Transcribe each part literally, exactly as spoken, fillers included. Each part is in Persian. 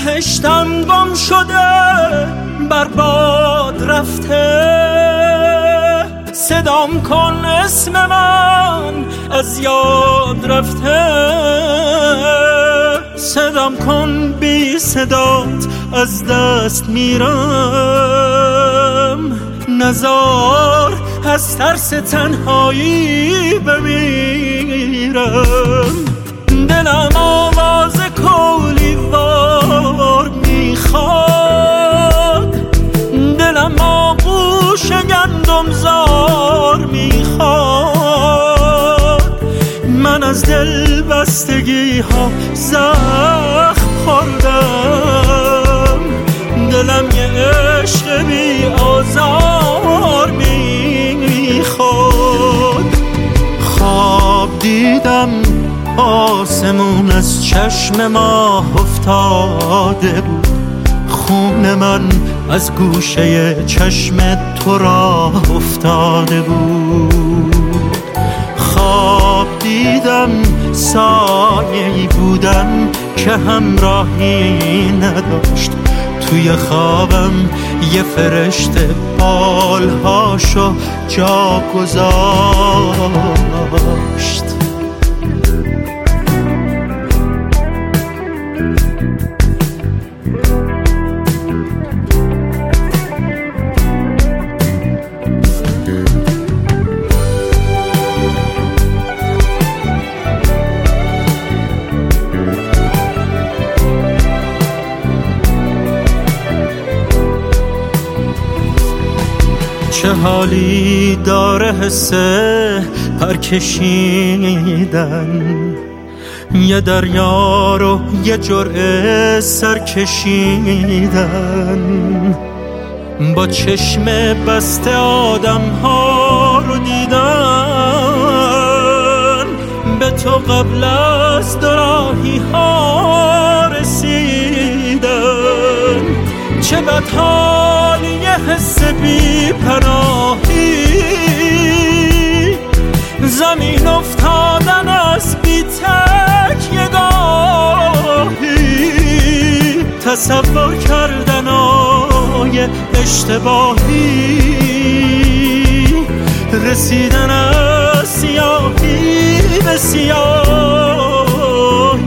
بهشتم گم شده برباد رفته، صدام کن اسم من از یاد رفته، صدام کن بی صدات از دست میرم، نزار از ترس تنهایی بمیرم. دلم آواز کولی وار میخواد، دلم آغوش گندم زار میخواد، من از دل بستگی ها زخم خوردم، دلم یه عشق بی آزار میخواد. خواب دیدم آسمون از چشم ماه افتاده بود، خون من از گوشه چشم تو راه افتاده بود. خواب دیدم سایه‌ای بودم که همراهی نداشت، توی خوابم یه فرشته بالهاشو جا گذاشت. چه حالی داره حسه پرکشیدن، یه دریا رو یه جرعه سر کشیدن، با چشم بسته آدم ها رو دیدن، به تو قبل از دوراهی ها رسیدن. چه بدحالی یه حس بی پناهی، زمین افتادن از بی تک یه گاهی، تصور کردن آیه اشتباهی، رسیدن از سیاهی به سیاهی.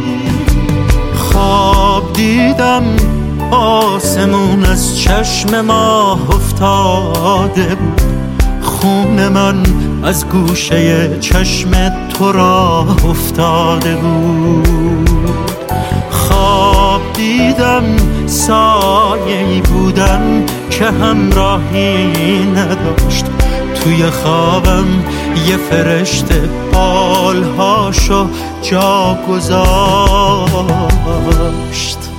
خواب دیدم آسمون از چشم ماه افتاده بود، خون من از گوشه چشم تو راه افتاده بود. خواب دیدم سایه‌ای بودم که همراهی نداشت، توی خوابم یه فرشته بالهاشو جا گذاشت.